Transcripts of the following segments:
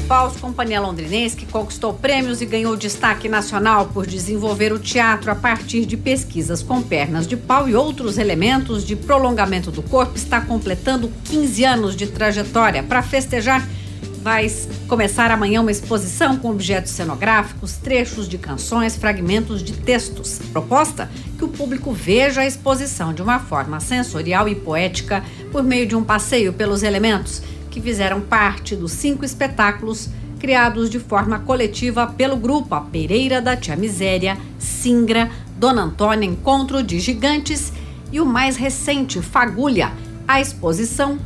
Paus, companhia londrinense que conquistou prêmios e ganhou destaque nacional por desenvolver o teatro a partir de pesquisas com pernas de pau e outros elementos de prolongamento do corpo, está completando 15 anos de trajetória. Para festejar, vai começar amanhã uma exposição com objetos cenográficos, trechos de canções, fragmentos de textos. Proposta: que o público veja a exposição de uma forma sensorial e poética por meio de um passeio pelos elementos que fizeram parte dos 5 espetáculos criados de forma coletiva pelo grupo A Pereira da Tia Miséria, Singra, Dona Antônia, Encontro de Gigantes e o mais recente, Fagulha. A exposição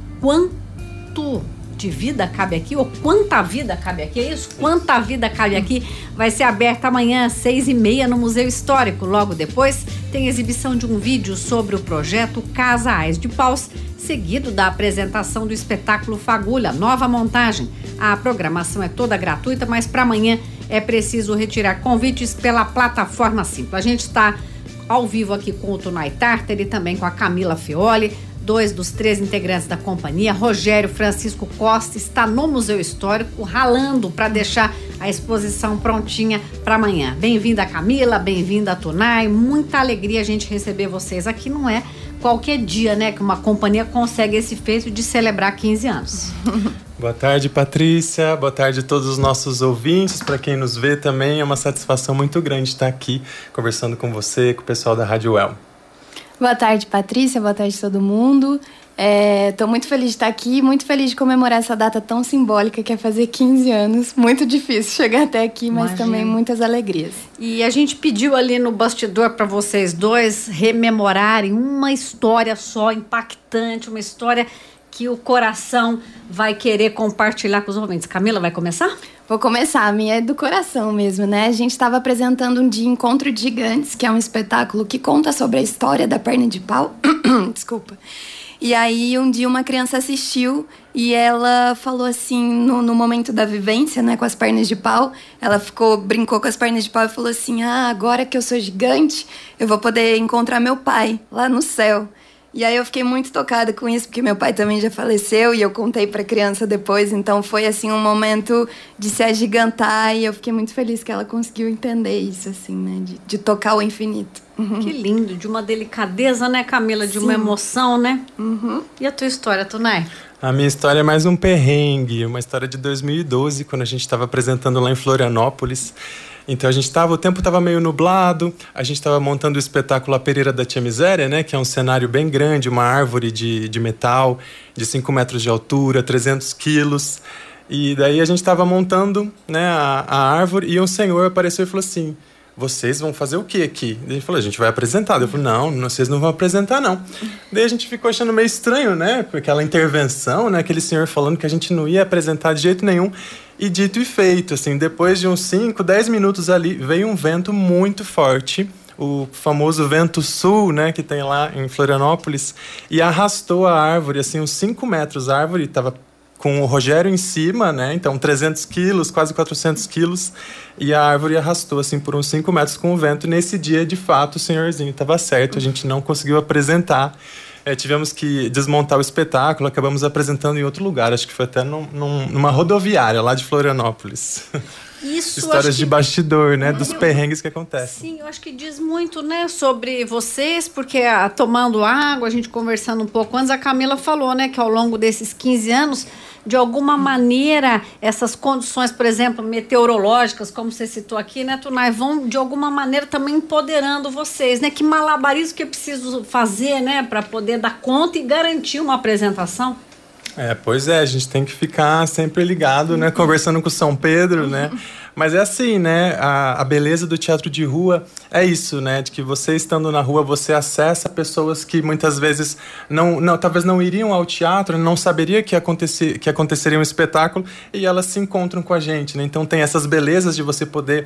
Quanto de Vida Cabe Aqui, ou Quanta Vida Cabe Aqui, é isso? Quanta Vida Cabe Aqui, vai ser aberta amanhã às 6h30 no Museu Histórico. Logo depois tem exibição de um vídeo sobre o projeto Casa Ais de Paus, seguido da apresentação do espetáculo Fagulha, nova montagem. A programação é toda gratuita, mas para amanhã é preciso retirar convites pela plataforma Simpla. A gente está ao vivo aqui com o Tunay Tartar e também com a Camila Feoli. 2 dos 3 integrantes da companhia, Rogério Francisco Costa, está no Museu Histórico ralando para deixar a exposição prontinha para amanhã. Bem-vinda, Camila, bem-vinda, Tunay. Muita alegria a gente receber vocês aqui. Não é qualquer dia, né, que uma companhia consegue esse feito de celebrar 15 anos. Boa tarde, Patrícia. Boa tarde a todos os nossos ouvintes. Para quem nos vê também, é uma satisfação muito grande estar aqui conversando com você, com o pessoal da Rádio UEL. Boa tarde, Patrícia. Boa tarde a todo mundo. Estou muito feliz de estar aqui, muito feliz de comemorar essa data tão simbólica que é fazer 15 anos. Muito difícil chegar até aqui, mas também muitas alegrias. E a gente pediu ali no bastidor para vocês dois rememorarem uma história só, impactante, uma história que o coração vai querer compartilhar com os ouvintes. Camila, vai começar? Vou começar, a minha é do coração mesmo, né? A gente estava apresentando um dia Encontro de Gigantes, que é um espetáculo que conta sobre a história da perna de pau. Desculpa. E aí, um dia uma criança assistiu e ela falou assim, no momento da vivência, né, com as pernas de pau, ela brincou com as pernas de pau e falou assim, agora que eu sou gigante, eu vou poder encontrar meu pai lá no céu. E aí eu fiquei muito tocada com isso, porque meu pai também já faleceu e eu contei pra criança depois, então foi assim um momento de se agigantar e eu fiquei muito feliz que ela conseguiu entender isso, assim, né, de tocar o infinito. Que lindo, de uma delicadeza, né, Camila, de uma emoção, né? E a tua história, Tunay? A minha história é mais um perrengue, uma história de 2012, quando a gente estava apresentando lá em Florianópolis. Então o tempo estava meio nublado, a gente estava montando o espetáculo A Pereira da Tia Miséria, né, que é um cenário bem grande, uma árvore de metal de 5 metros de altura, 300 quilos. E daí a gente estava montando, né, a árvore e um senhor apareceu e falou assim, vocês vão fazer o que aqui? Daí ele falou, a gente vai apresentar. Eu falei, não, vocês não vão apresentar, não. Daí a gente ficou achando meio estranho, né? Aquela intervenção, né? Aquele senhor falando que a gente não ia apresentar de jeito nenhum. E dito e feito, assim, depois de uns 5, 10 minutos ali, veio um vento muito forte, o famoso vento sul, né? Que tem lá em Florianópolis, e arrastou a árvore, assim, uns 5 metros. A árvore estava com o Rogério em cima, né? Então 300 quilos, quase 400 quilos. E a árvore arrastou, assim, por uns 5 metros com o vento. E nesse dia, de fato, o senhorzinho estava certo. A gente não conseguiu apresentar. Tivemos que desmontar o espetáculo. Acabamos apresentando em outro lugar. Acho que foi até numa rodoviária lá de Florianópolis. Isso, histórias de bastidor, né? Dos perrengues que acontecem. Sim, eu acho que diz muito, né, sobre vocês, porque tomando água, a gente conversando um pouco antes, a Camila falou, né, que ao longo desses 15 anos, de alguma maneira, essas condições, por exemplo, meteorológicas, como você citou aqui, né, Tunay, vão de alguma maneira também empoderando vocês, né? Que malabarismo que é preciso fazer, né, para poder dar conta e garantir uma apresentação? Pois é, a gente tem que ficar sempre ligado, né? Conversando com o São Pedro, né? Mas é assim, né? A beleza do teatro de rua é isso, né? De que você estando na rua, você acessa pessoas que muitas vezes talvez não iriam ao teatro, não saberia que aconteceria um espetáculo e elas se encontram com a gente, né? Então tem essas belezas de você poder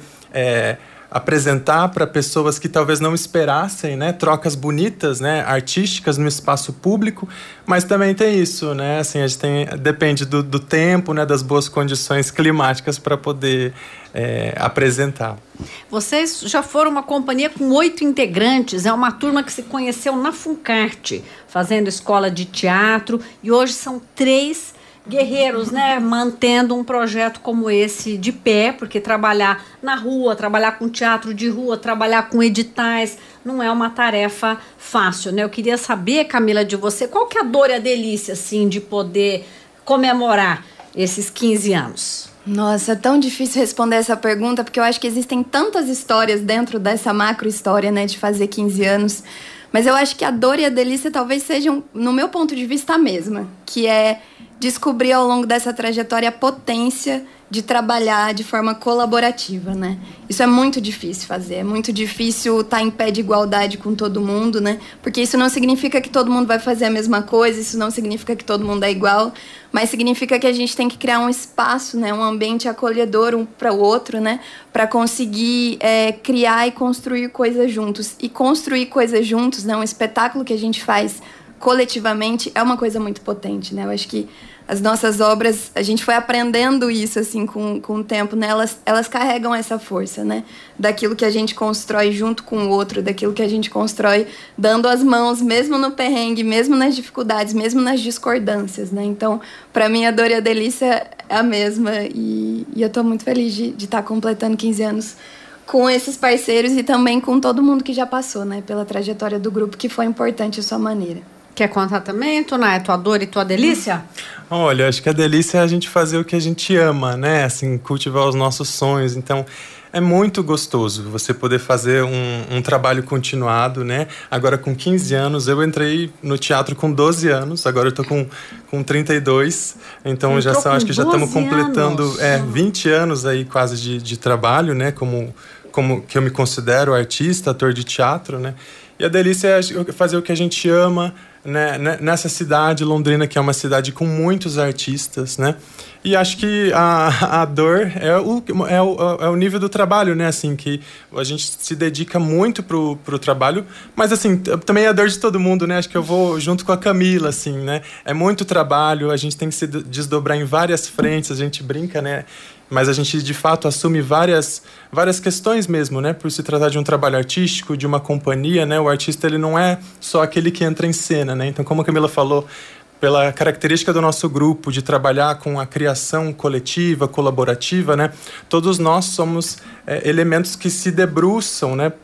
apresentar para pessoas que talvez não esperassem, né, trocas bonitas, né, artísticas no espaço público, mas também tem isso, né, assim, a gente depende do tempo, né, das boas condições climáticas para poder apresentar. Vocês já foram uma companhia com 8 integrantes, é uma turma que se conheceu na Funcarte, fazendo escola de teatro, e hoje são 3 guerreiros, né, mantendo um projeto como esse de pé, porque trabalhar na rua, trabalhar com teatro de rua, trabalhar com editais, não é uma tarefa fácil, né? Eu queria saber, Camila, de você, qual que é a dor e a delícia, assim, de poder comemorar esses 15 anos? Nossa, é tão difícil responder essa pergunta, porque eu acho que existem tantas histórias dentro dessa macro história, né, de fazer 15 anos. Mas eu acho que a dor e a delícia talvez sejam, no meu ponto de vista, a mesma, que é descobrir ao longo dessa trajetória a potência de trabalhar de forma colaborativa, né? Isso é muito difícil fazer, é muito difícil estar em pé de igualdade com todo mundo, né? Porque isso não significa que todo mundo vai fazer a mesma coisa, isso não significa que todo mundo é igual, mas significa que a gente tem que criar um espaço, né? Um ambiente acolhedor um para o outro, né? Para conseguir criar e construir coisas juntos. E construir coisas juntos, né? Um espetáculo que a gente faz coletivamente é uma coisa muito potente, né? Eu acho que as nossas obras, a gente foi aprendendo isso, assim, com o tempo, né? Elas carregam essa força, né? Daquilo que a gente constrói junto com o outro, daquilo que a gente constrói dando as mãos, mesmo no perrengue, mesmo nas dificuldades, mesmo nas discordâncias, né? Então, para mim, a dor e a delícia é a mesma e eu tô muito feliz de estar completando 15 anos com esses parceiros e também com todo mundo que já passou, né? Pela trajetória do grupo, que foi importante à sua maneira. Quer contar também, Tunay, tua dor e tua delícia? Olha, acho que a delícia é a gente fazer o que a gente ama, né? Assim, cultivar os nossos sonhos. Então, é muito gostoso você poder fazer um trabalho continuado, né? Agora, com 15 anos, eu entrei no teatro com 12 anos, agora eu tô com 32. Então, já são, acho que já estamos completando 20 anos aí quase de trabalho, né? Como que eu me considero artista, ator de teatro, né? E a delícia é fazer o que a gente ama, né? Nessa cidade, Londrina, que é uma cidade com muitos artistas, né? E acho que a dor é o nível do trabalho, né? Assim, que a gente se dedica muito pro trabalho, mas assim, também é a dor de todo mundo, né? Acho que eu vou junto com a Camila, assim, né? É muito trabalho, a gente tem que se desdobrar em várias frentes, a gente brinca, né? Mas a gente, de fato, assume várias questões mesmo, né? Por se tratar de um trabalho artístico, de uma companhia, né? O artista, ele não é só aquele que entra em cena, né? Então, como a Camila falou, pela característica do nosso grupo de trabalhar com a criação coletiva, colaborativa, né? Todos nós somos elementos que se debruçam, né?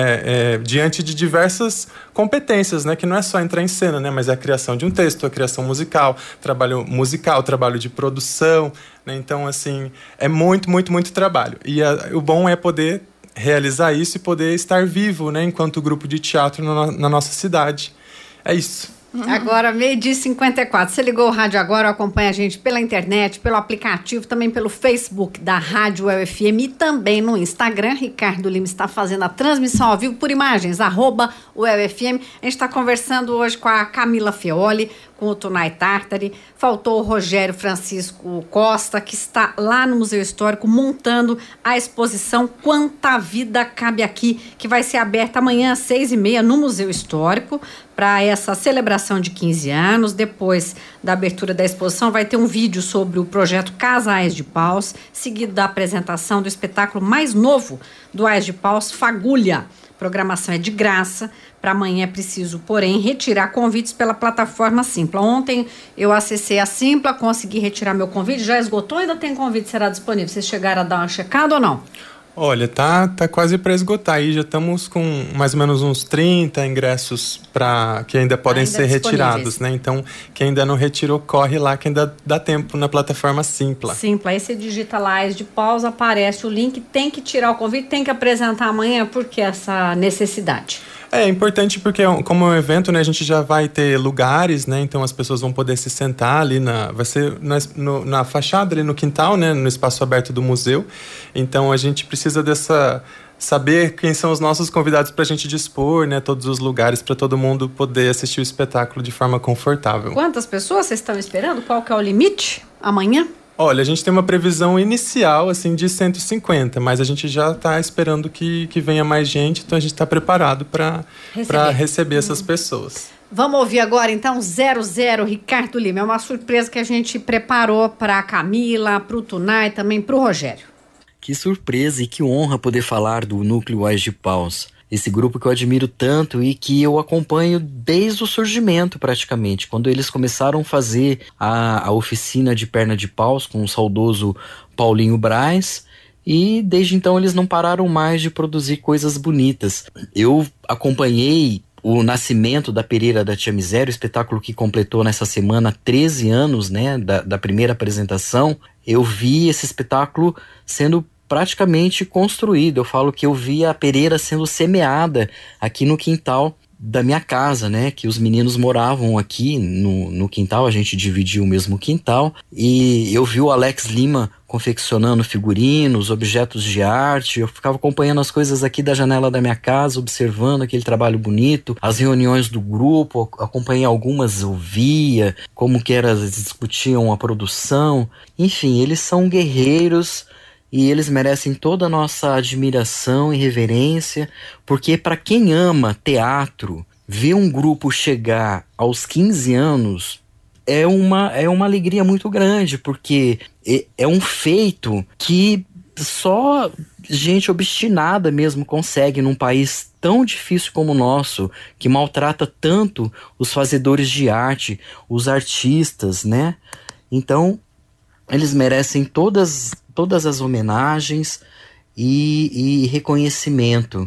Diante de diversas competências, né? Que não é só entrar em cena, né? Mas é a criação de um texto, a criação musical, trabalho de produção, né? Então, assim, é muito, muito, muito trabalho. E o bom é poder realizar isso e poder estar vivo, né? Enquanto grupo de teatro na nossa cidade. É isso. Agora, 12h54. Você ligou o rádio agora, acompanha a gente pela internet, pelo aplicativo, também pelo Facebook da Rádio UFM e também no Instagram. Ricardo Lima está fazendo a transmissão ao vivo por imagens, @UFM. A gente está conversando hoje com a Camila Feoli, com o Tunay Tartari. Faltou o Rogério Francisco Costa, que está lá no Museu Histórico montando a exposição Quanta Vida Cabe Aqui, que vai ser aberta amanhã às 6h30 no Museu Histórico para essa celebração de 15 anos. Depois da abertura da exposição vai ter um vídeo sobre o projeto Casais de Paus, seguido da apresentação do espetáculo mais novo do Ais de Paus, Fagulha. A programação é de graça. Para amanhã é preciso, porém, retirar convites pela plataforma Simpla. Ontem eu acessei a Simpla, consegui retirar meu convite. Já esgotou ou ainda tem convite? Será disponível? Vocês chegaram a dar uma checada ou não? Olha, tá quase para esgotar aí. Já estamos com mais ou menos uns 30 ingressos que ainda podem ser retirados, né? Então, quem ainda não retirou, corre lá, que ainda dá tempo na plataforma Simpla. Simpla, aí você digita lá Ais de Paus, aparece o link, tem que tirar o convite, tem que apresentar amanhã, por que essa necessidade? É importante porque, como é um evento, né, a gente já vai ter lugares, né, então as pessoas vão poder se sentar ali, vai ser na fachada, ali no quintal, né, no espaço aberto do museu. Então a gente precisa saber quem são os nossos convidados para a gente dispor, né, todos os lugares para todo mundo poder assistir o espetáculo de forma confortável. Quantas pessoas vocês estão esperando? Qual que é o limite amanhã? Olha, a gente tem uma previsão inicial, assim, de 150, mas a gente já está esperando que venha mais gente, então a gente está preparado para receber essas pessoas. Vamos ouvir agora, então, 00 Ricardo Lima. É uma surpresa que a gente preparou para a Camila, para o Tunay e também para o Rogério. Que surpresa e que honra poder falar do Núcleo Ais de Paus. esse grupo que eu admiro tanto e que eu acompanho desde o surgimento praticamente, quando eles começaram a fazer a oficina de perna de paus com o saudoso Paulinho Braz, e desde então eles não pararam mais de produzir coisas bonitas. Eu acompanhei o nascimento da Pereira da Tia Miséria, o espetáculo que completou nessa semana 13 anos, né, da primeira apresentação. Eu vi esse espetáculo sendo praticamente construído. Eu falo que eu vi a Pereira sendo semeada aqui no quintal da minha casa, né, que os meninos moravam aqui no quintal, a gente dividia o mesmo quintal, e eu vi o Alex Lima confeccionando figurinos, objetos de arte. Eu ficava acompanhando as coisas aqui da janela da minha casa, observando aquele trabalho bonito, as reuniões do grupo, acompanhei algumas, eu via como que eles discutiam a produção. Enfim, eles são guerreiros e eles merecem toda a nossa admiração e reverência, porque para quem ama teatro, ver um grupo chegar aos 15 anos é uma alegria muito grande, porque é um feito que só gente obstinada mesmo consegue num país tão difícil como o nosso, que maltrata tanto os fazedores de arte, os artistas, né? Então, eles merecem todas as homenagens e reconhecimento.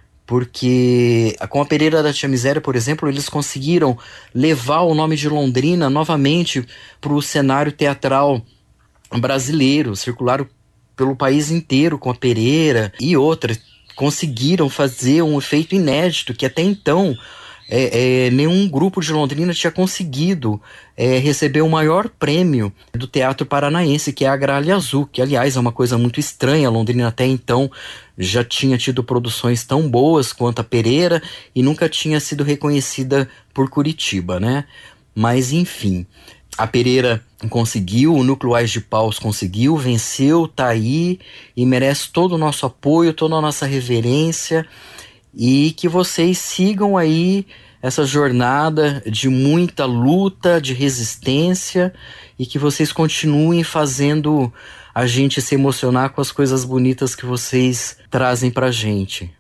Porque com a Pereira da Tia Miséria, por exemplo, eles conseguiram levar o nome de Londrina novamente para o cenário teatral brasileiro, circularam pelo país inteiro com a Pereira e outras. Conseguiram fazer um efeito inédito que até então nenhum grupo de Londrina tinha conseguido receber o maior prêmio do teatro paranaense, que é a Gralha Azul, que aliás é uma coisa muito estranha. A Londrina até então já tinha tido produções tão boas quanto a Pereira e nunca tinha sido reconhecida por Curitiba, né? Mas enfim, a Pereira conseguiu, o Núcleo Ais de Paus conseguiu, venceu, tá aí e merece todo o nosso apoio, toda a nossa reverência, e que vocês sigam aí essa jornada de muita luta, de resistência, e que vocês continuem fazendo a gente se emocionar com as coisas bonitas que vocês trazem pra gente.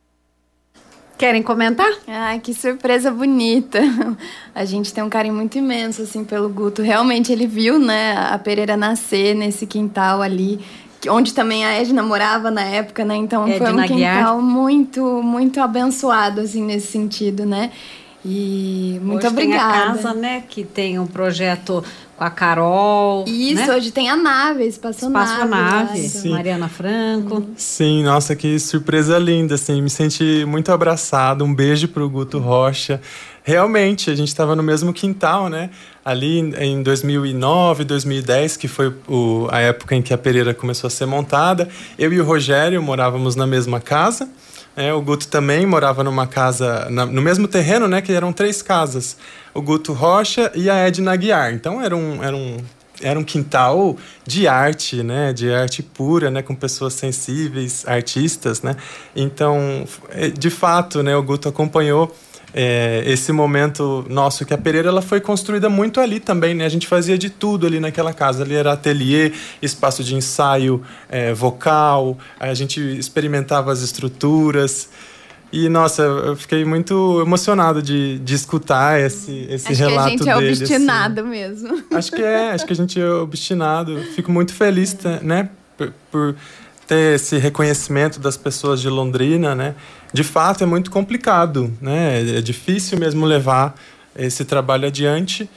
Querem comentar? Ai, que surpresa bonita. A gente tem um carinho muito imenso, assim, pelo Guto. Realmente ele viu, né, a Pereira nascer nesse quintal ali, onde também a Edna morava na época, né? Então foi um quintal muito, muito abençoado, assim, nesse sentido, né? E muito hoje obrigada. Tem a casa, né, que tem um projeto com a Carol. Isso, né? Hoje tem a nave, Espaçonave. Mariana Franco. Sim, nossa, que surpresa linda, assim, me senti muito abraçado. Um beijo pro Guto Rocha. Realmente, a gente estava no mesmo quintal, né? Ali em 2009, 2010, que foi a época em que a Pereira começou a ser montada. Eu e o Rogério morávamos na mesma casa. O Guto também morava numa casa, no mesmo terreno, né? Que eram 3 casas. O Guto Rocha e a Edna Aguiar. Então era um quintal de arte, né? De arte pura, né? Com pessoas sensíveis, artistas, né? Então, de fato, né? O Guto acompanhou esse momento nosso, que a Pereira ela foi construída muito ali também, né? A gente fazia de tudo ali naquela casa. Ali era ateliê, espaço de ensaio vocal, a gente experimentava as estruturas. E, nossa, eu fiquei muito emocionado de escutar esse relato dele. Acho que a gente é obstinado assim. Mesmo. Acho que a gente é obstinado. Fico muito feliz, né? Por ter esse reconhecimento das pessoas de Londrina, né? De fato, é muito complicado, né? É difícil mesmo levar esse trabalho adiante,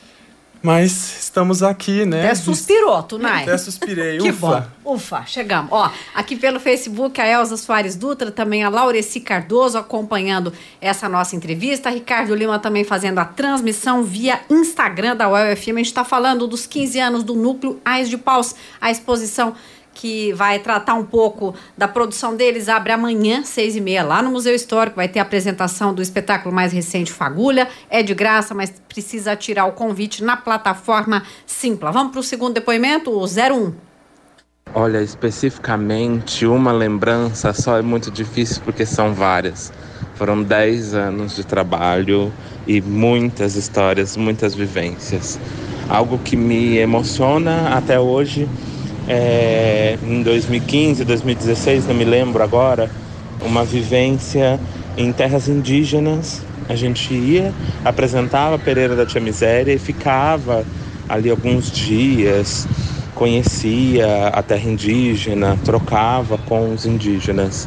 mas estamos aqui, né? Até suspirou, Tunay. Até suspirei, que ufa. Bom, ufa, chegamos. Ó, aqui pelo Facebook, a Elza Soares Dutra, também a Laureci Cardoso acompanhando essa nossa entrevista, Ricardo Lima também fazendo a transmissão via Instagram da UEL FM. A gente está falando dos 15 anos do Núcleo Ais de Paus, a exposição que vai tratar um pouco da produção deles, abre amanhã, 6h30, lá no Museu Histórico. Vai ter a apresentação do espetáculo mais recente, Fagulha. É de graça, mas precisa tirar o convite na plataforma Simpla. Vamos para o segundo depoimento, o 01. Olha, especificamente, uma lembrança só é muito difícil, porque são várias. Foram 10 anos de trabalho e muitas histórias, muitas vivências. Algo que me emociona até hoje. Em 2015, 2016, não me lembro agora, uma vivência em terras indígenas. A gente ia, apresentava a Pereira da Tia Miséria e ficava ali alguns dias, conhecia a terra indígena, trocava com os indígenas.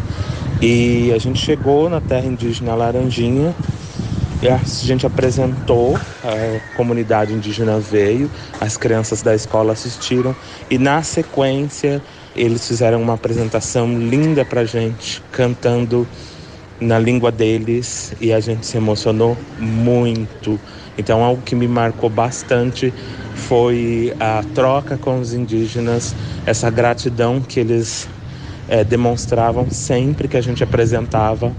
E a gente chegou na terra indígena Laranjinha, e a gente apresentou, a comunidade indígena veio, as crianças da escola assistiram e na sequência eles fizeram uma apresentação linda pra gente, cantando na língua deles e a gente se emocionou muito. Então algo que me marcou bastante foi a troca com os indígenas, essa gratidão que eles demonstravam sempre que a gente apresentava.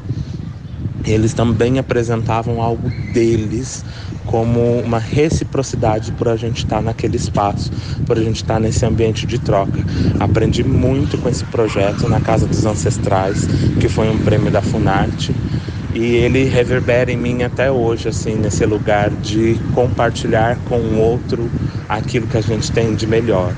Eles também apresentavam algo deles como uma reciprocidade por a gente estar naquele espaço, por a gente estar nesse ambiente de troca. Aprendi muito com esse projeto na Casa dos Ancestrais, que foi um prêmio da Funarte, e ele reverbera em mim até hoje, assim, nesse lugar de compartilhar com o outro aquilo que a gente tem de melhor.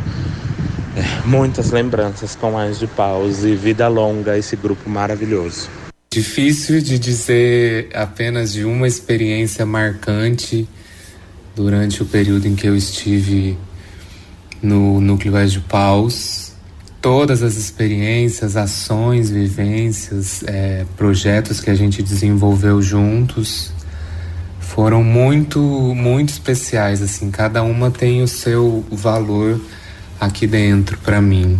Muitas lembranças com Ais de Paus e vida longa a esse grupo maravilhoso. Difícil de dizer apenas de uma experiência marcante durante o período em que eu estive no Núcleo Ais de Paus. Todas as experiências, ações, vivências, projetos que a gente desenvolveu juntos foram muito, muito especiais, assim. Cada uma tem o seu valor aqui dentro para mim.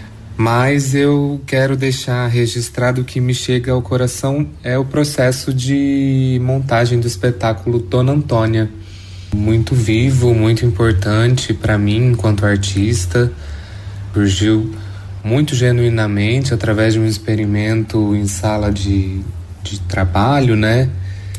Mas eu quero deixar registrado que me chega ao coração é o processo de montagem do espetáculo Dona Antônia. Muito vivo, muito importante para mim enquanto artista. Surgiu muito genuinamente através de um experimento em sala de trabalho, né?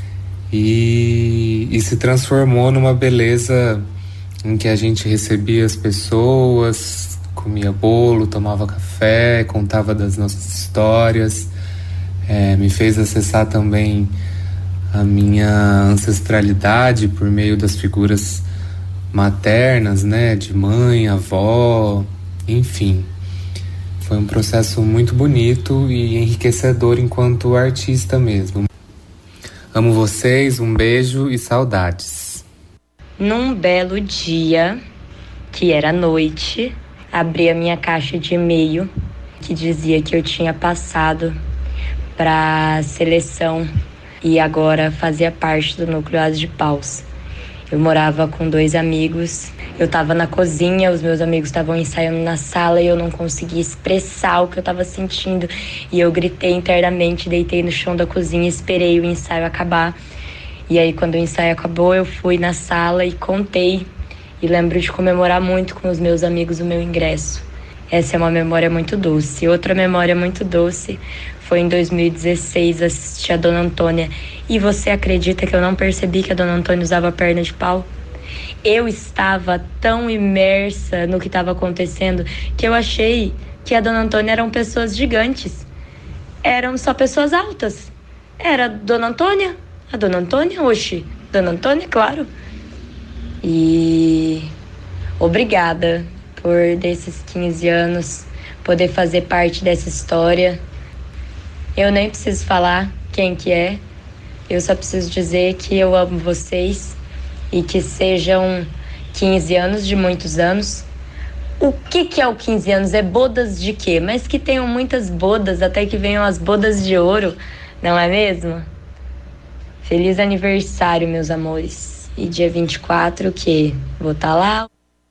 E se transformou numa beleza em que a gente recebia as pessoas, comia bolo, tomava café, contava das nossas histórias. Me fez acessar também a minha ancestralidade por meio das figuras maternas, né? De mãe, avó, enfim. Foi um processo muito bonito e enriquecedor enquanto artista mesmo. Amo vocês, um beijo e saudades. Num belo dia, que era noite, abri a minha caixa de e-mail que dizia que eu tinha passado para a seleção e agora fazia parte do Núcleo Ais de Paus. Eu morava com 2 amigos, eu estava na cozinha, os meus amigos estavam ensaiando na sala e eu não conseguia expressar o que eu estava sentindo. E eu gritei internamente, deitei no chão da cozinha e esperei o ensaio acabar. E aí quando o ensaio acabou, eu fui na sala e contei. E lembro de comemorar muito com os meus amigos o meu ingresso. Essa é uma memória muito doce. Outra memória muito doce foi em 2016, assistir a Dona Antônia. E você acredita que eu não percebi que a Dona Antônia usava perna de pau? Eu estava tão imersa no que estava acontecendo que eu achei que a Dona Antônia eram pessoas gigantes. Eram só pessoas altas. Era a Dona Antônia? A Dona Antônia? Oxi, Dona Antônia, claro. E obrigada por, desses 15 anos, poder fazer parte dessa história. Eu nem preciso falar quem que é, eu só preciso dizer que eu amo vocês e que sejam 15 anos de muitos anos. O que é o 15 anos? É bodas de quê? Mas que tenham muitas bodas, até que venham as bodas de ouro, não é mesmo? Feliz aniversário, meus amores. E dia 24, que vou estar lá.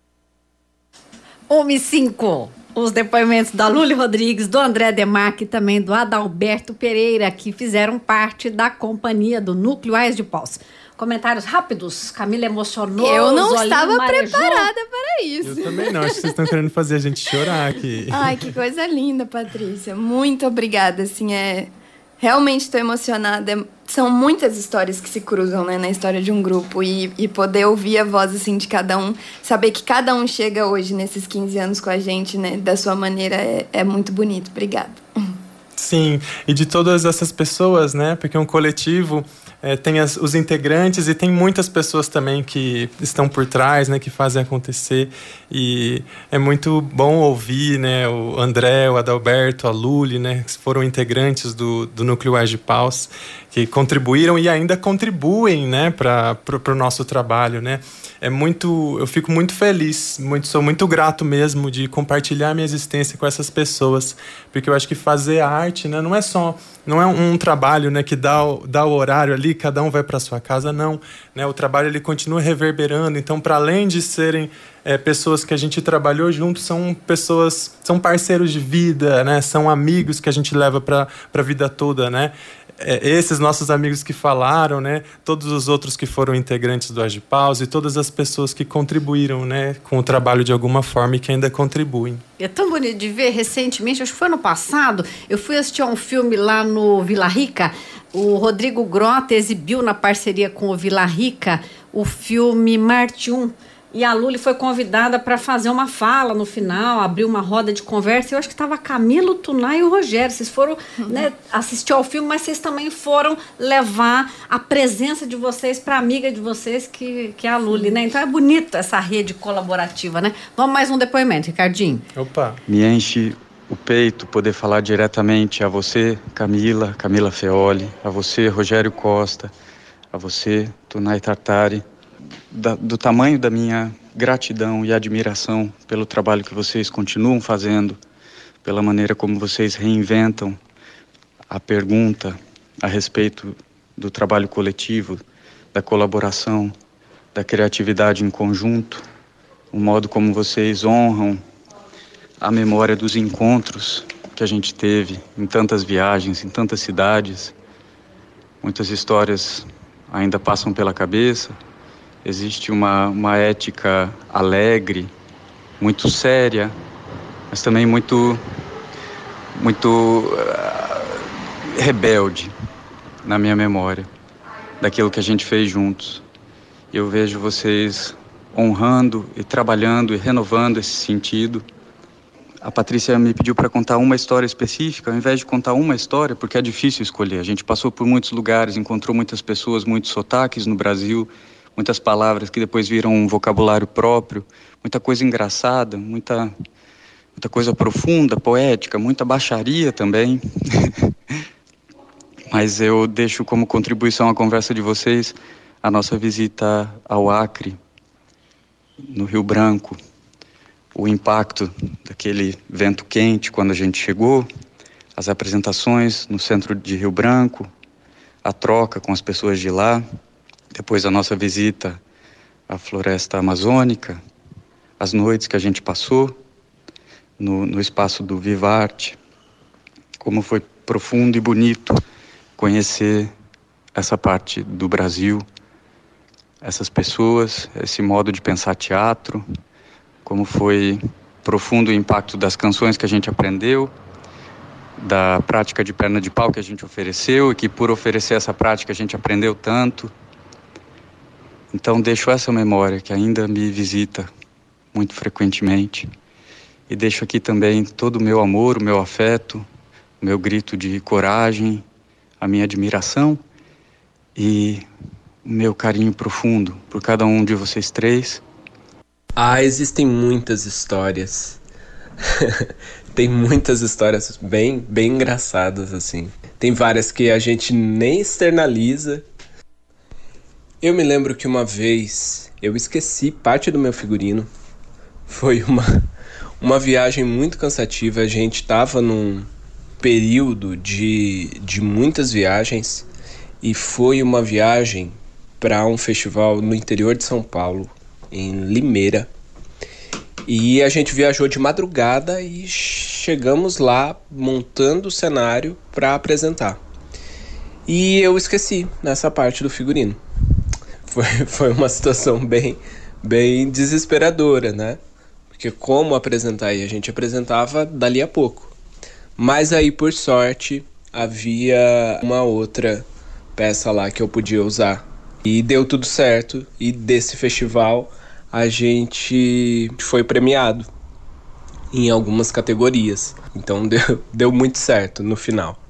1h05. Os depoimentos da Luli Rodrigues, do André Demarque e também do Adalberto Pereira, que fizeram parte da companhia do Núcleo Ais de Paus. Comentários rápidos. Camila emocionou. Eu não estava preparada para isso. Eu também não. Acho que vocês estão querendo fazer a gente chorar aqui. Ai, que coisa linda, Patrícia. Muito obrigada. Assim, realmente estou emocionada. São muitas histórias que se cruzam, né, na história de um grupo. E poder ouvir a voz, assim, de cada um. Saber que cada um chega hoje, nesses 15 anos com a gente, né, da sua maneira, é muito bonito. Obrigada. Sim, e de todas essas pessoas, né? Porque um coletivo tem os integrantes e tem muitas pessoas também que estão por trás, né? Que fazem acontecer. E é muito bom ouvir, né? O André, o Adalberto, a Luli, né? Que foram integrantes do Núcleo AGE Paus, que contribuíram e ainda contribuem, né? Para o nosso trabalho, né? Eu fico muito feliz, sou muito grato mesmo de compartilhar minha existência com essas pessoas, porque eu acho que fazer arte, né, não é um trabalho, né, que dá o horário ali, cada um vai para sua casa, não, né, o trabalho ele continua reverberando. Então, para além de serem pessoas que a gente trabalhou junto, são parceiros de vida, né, são amigos que a gente leva para a vida toda, né. Esses nossos amigos que falaram, né, todos os outros que foram integrantes do AGE Paus e todas as pessoas que contribuíram, né, com o trabalho de alguma forma e que ainda contribuem. É tão bonito de ver. Recentemente, acho que foi ano passado, eu fui assistir a um filme lá no Vila Rica. O Rodrigo Grota exibiu na parceria com o Vila Rica o filme Marte 1. E a Luli foi convidada para fazer uma fala no final, abrir uma roda de conversa. Eu acho que estava Camilo, Tunay e o Rogério. Vocês foram, né, assistir ao filme, mas vocês também foram levar a presença de vocês para a amiga de vocês, que é a Luli, né? Então é bonito essa rede colaborativa, né? Vamos mais um depoimento, Ricardinho. Opa! Me enche o peito poder falar diretamente a você, Camila Feoli, a você, Rogério Costa, a você, Tunay Tartari, do tamanho da minha gratidão e admiração pelo trabalho que vocês continuam fazendo, pela maneira como vocês reinventam a pergunta a respeito do trabalho coletivo, da colaboração, da criatividade em conjunto, o modo como vocês honram a memória dos encontros que a gente teve em tantas viagens, em tantas cidades. Muitas histórias ainda passam pela cabeça. Existe uma ética alegre, muito séria, mas também muito rebelde na minha memória, daquilo que a gente fez juntos. Eu vejo vocês honrando e trabalhando e renovando esse sentido. A Patrícia me pediu para contar uma história específica, ao invés de contar uma história, porque é difícil escolher. A gente passou por muitos lugares, encontrou muitas pessoas, muitos sotaques no Brasil, muitas palavras que depois viram um vocabulário próprio, muita coisa engraçada, muita coisa profunda, poética, muita baixaria também. Mas eu deixo como contribuição à conversa de vocês a nossa visita ao Acre, no Rio Branco, o impacto daquele vento quente quando a gente chegou, as apresentações no centro de Rio Branco, a troca com as pessoas de lá, depois a nossa visita à floresta amazônica, as noites que a gente passou no espaço do Vivarte, como foi profundo e bonito conhecer essa parte do Brasil, essas pessoas, esse modo de pensar teatro, como foi profundo o impacto das canções que a gente aprendeu, da prática de perna de pau que a gente ofereceu e que por oferecer essa prática a gente aprendeu tanto. Então deixo essa memória que ainda me visita muito frequentemente e deixo aqui também todo o meu amor, o meu afeto, o meu grito de coragem, a minha admiração e o meu carinho profundo por cada um de vocês três. Existem muitas histórias. Tem muitas histórias bem engraçadas, assim. Tem várias que a gente nem externaliza. Eu me lembro que uma vez eu esqueci parte do meu figurino. Foi uma viagem muito cansativa. A gente estava num período de muitas viagens e foi uma viagem para um festival no interior de São Paulo, em Limeira. E a gente viajou de madrugada e chegamos lá montando o cenário para apresentar. E eu esqueci nessa parte do figurino. Foi uma situação bem desesperadora, né? Porque como apresentar? E a gente apresentava dali a pouco. Mas aí, por sorte, havia uma outra peça lá que eu podia usar. E deu tudo certo. E desse festival a gente foi premiado. em algumas categorias. Então deu muito certo no final.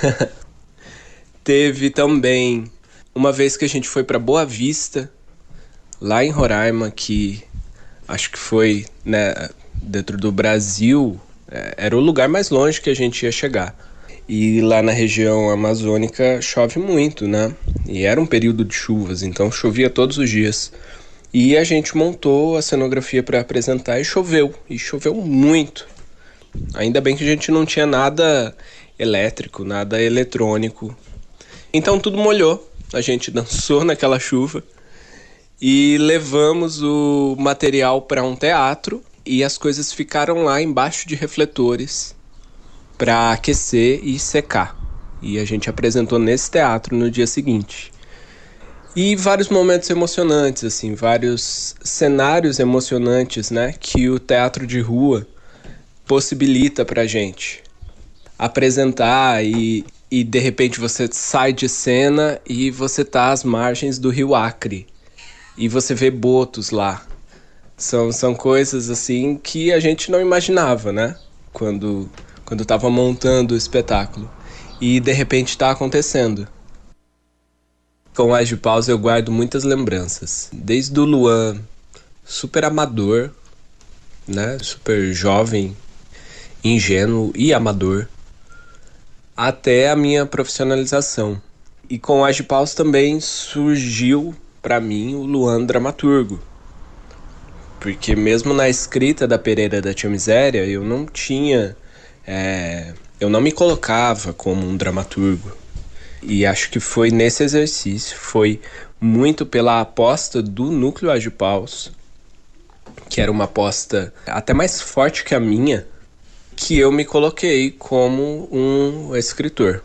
Teve também uma vez que a gente foi para Boa Vista, lá em Roraima, que acho que foi, né, dentro do Brasil, era o lugar mais longe que a gente ia chegar. E lá na região amazônica chove muito, né? E era um período de chuvas, então chovia todos os dias. E a gente montou a cenografia para apresentar e choveu muito. Ainda bem que a gente não tinha nada elétrico, nada eletrônico. Então tudo molhou, a gente dançou naquela chuva e levamos o material para um teatro e as coisas ficaram lá embaixo de refletores para aquecer e secar. E a gente apresentou nesse teatro no dia seguinte. E vários momentos emocionantes, assim, vários cenários emocionantes, né, que o teatro de rua possibilita pra gente apresentar e de repente você sai de cena e você tá às margens do Rio Acre e você vê botos lá. São coisas assim que a gente não imaginava, né, quando tava montando o espetáculo, e de repente está acontecendo. Com Ás de Paus eu guardo muitas lembranças, desde o Luan, super amador, né, super jovem, ingênuo e amador, até a minha profissionalização. E com Ás de Paus também surgiu para mim o Luan dramaturgo, porque mesmo na escrita da Pereira da Tia Miséria eu não me colocava como um dramaturgo. E acho que foi nesse exercício, foi muito pela aposta do Núcleo Ás de Paus, que era uma aposta até mais forte que a minha, que eu me coloquei como um escritor.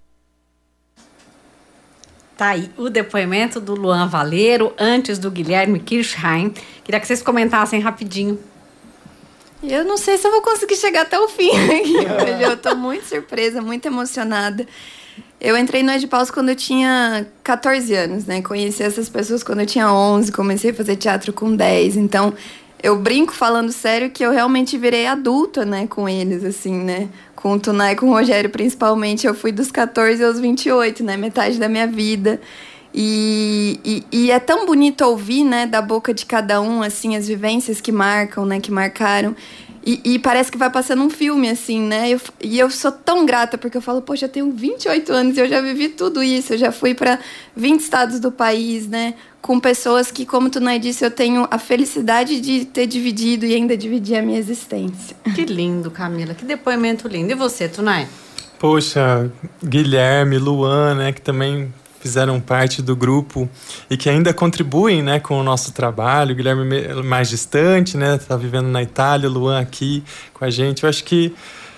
Tá aí o depoimento do Luan Valeiro, antes do Guilherme Kirchheim. Queria que vocês comentassem rapidinho. Eu não sei se eu vou conseguir chegar até o fim aqui hoje. Eu tô muito surpresa, muito emocionada. Eu entrei no Ás de Paus quando eu tinha 14 anos, né? Conheci essas pessoas quando eu tinha 11, comecei a fazer teatro com 10. Então, eu brinco falando sério que eu realmente virei adulta, né? Com eles, assim, né? Com o Tunay e com o Rogério, principalmente. Eu fui dos 14 aos 28, né? Metade da minha vida. E é tão bonito ouvir, né, da boca de cada um, assim, as vivências que marcam, né, que marcaram. E parece que vai passando um filme, assim, né? Eu sou tão grata, porque eu falo, poxa, eu tenho 28 anos e eu já vivi tudo isso. Eu já fui para 20 estados do país, né? Com pessoas que, como tu não disse, eu tenho a felicidade de ter dividido e ainda dividir a minha existência. Que lindo, Camila. Que depoimento lindo. E você, Tunay? Poxa, Guilherme, Luan, né, que também fizeram parte do grupo e que ainda contribuem, né, com o nosso trabalho. O Guilherme mais distante, né, tá vivendo na Itália, o Luan aqui com a gente. Eu acho que,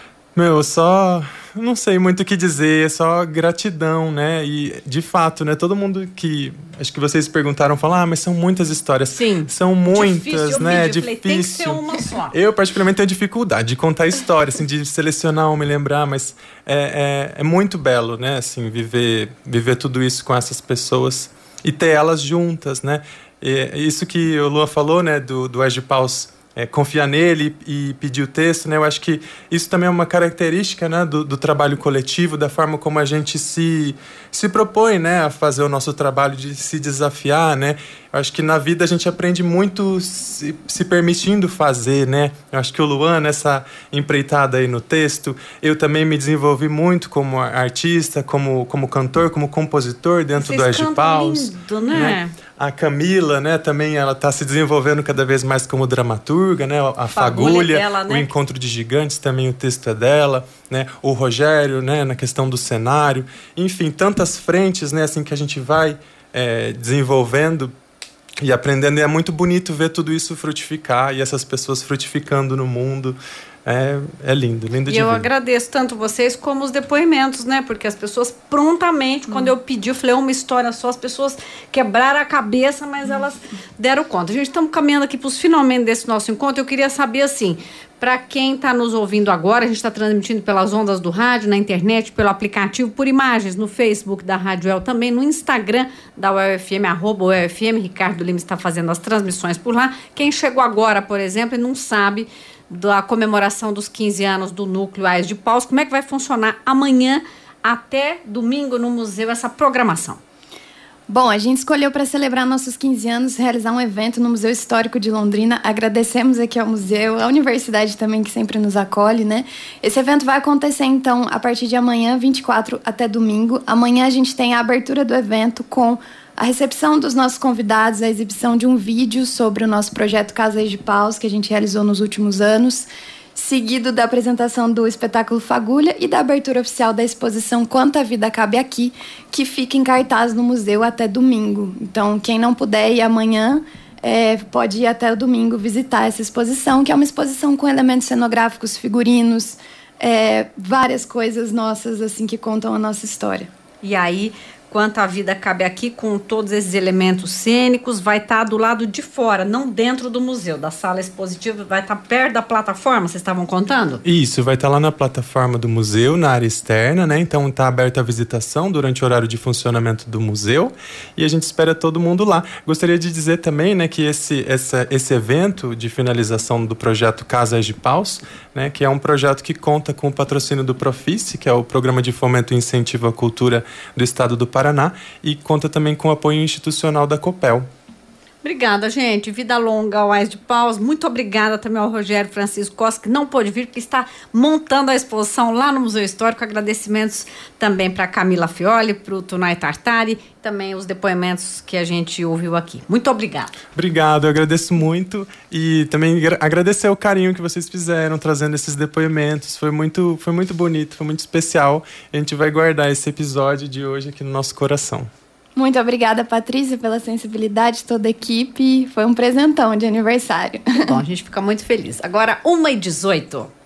não sei muito o que dizer, é só gratidão, né, e de fato, né, todo mundo que, acho que vocês perguntaram, falam, mas são muitas histórias. Sim. São muitas, né, difícil. Tem que ser uma só. Eu particularmente tenho dificuldade de contar história, assim, de selecionar ou me lembrar, mas é muito belo, né, assim, viver tudo isso com essas pessoas e ter elas juntas, né. Isso que o Lua falou, né, do Ás de Paus, confiar nele e pedir o texto, né? Eu acho que isso também é uma característica, né, do trabalho coletivo, da forma como a gente se propõe, né, a fazer o nosso trabalho, de se desafiar, né? Eu acho que na vida a gente aprende muito se permitindo fazer, né? Eu acho que o Luan, nessa empreitada aí no texto, eu também me desenvolvi muito como artista, como cantor, como compositor dentro do Ás de Paus. Lindo, né? A Camila, né, também ela está se desenvolvendo cada vez mais como dramaturga, né? A Fagulha dela, né? O Encontro de Gigantes, também o texto é dela, né? O Rogério, né, na questão do cenário. Enfim, tantas frentes, né, assim, que a gente vai desenvolvendo e aprendendo. E é muito bonito ver tudo isso frutificar e essas pessoas frutificando no mundo. É lindo de ver. E eu agradeço tanto vocês como os depoimentos, né? Porque as pessoas prontamente, quando eu pedi, eu falei, uma história só, as pessoas quebraram a cabeça, mas elas deram conta. A gente estamos caminhando aqui para os finalmente desse nosso encontro. Eu queria saber, assim, para quem está nos ouvindo agora, a gente está transmitindo pelas ondas do rádio, na internet, pelo aplicativo, por imagens, no Facebook da Rádio El, também no Instagram da UEL-FM, @UEL-FM, Ricardo Lima está fazendo as transmissões por lá. Quem chegou agora, por exemplo, e não sabe da comemoração dos 15 anos do Núcleo AIS de Paus. Como é que vai funcionar amanhã até domingo no museu essa programação? Bom, a gente escolheu para celebrar nossos 15 anos realizar um evento no Museu Histórico de Londrina. Agradecemos aqui ao museu, à universidade também que sempre nos acolhe, né? Esse evento vai acontecer então a partir de amanhã, 24 até domingo. Amanhã a gente tem a abertura do evento com a recepção dos nossos convidados, a exibição de um vídeo sobre o nosso projeto Casa AIS de Paus, que a gente realizou nos últimos anos, seguido da apresentação do espetáculo Fagulha e da abertura oficial da exposição Quanta Vida Cabe Aqui, que fica em cartaz no museu até domingo. Então, quem não puder ir amanhã, pode ir até o domingo visitar essa exposição, que é uma exposição com elementos cenográficos, figurinos, várias coisas nossas assim que contam a nossa história. E aí, Quanta Vida Cabe Aqui, com todos esses elementos cênicos, vai estar do lado de fora, não dentro do museu, da sala expositiva, vai estar perto da plataforma, vocês estavam contando? Isso, vai estar lá na plataforma do museu, na área externa, né? Então está aberta a visitação durante o horário de funcionamento do museu e a gente espera todo mundo lá. Gostaria de dizer também, né, que esse evento de finalização do projeto Casa AIS de Paus, né, que é um projeto que conta com o patrocínio do Profice, que é o Programa de Fomento e Incentivo à Cultura do Estado do Paraná, e conta também com o apoio institucional da Copel. Obrigada, gente. Vida longa ao AIS de Paus. Muito obrigada também ao Rogério Francisco Costa, que não pôde vir, porque está montando a exposição lá no Museu Histórico. Agradecimentos também para Camila Fioli, para o Tunay Tartari, também os depoimentos que a gente ouviu aqui. Muito obrigada. Obrigado, eu agradeço muito e também agradecer o carinho que vocês fizeram trazendo esses depoimentos. Foi muito bonito, foi muito especial. A gente vai guardar esse episódio de hoje aqui no nosso coração. Muito obrigada, Patrícia, pela sensibilidade, toda a equipe. Foi um presentão de aniversário. Bom, a gente fica muito feliz. Agora, 1h18.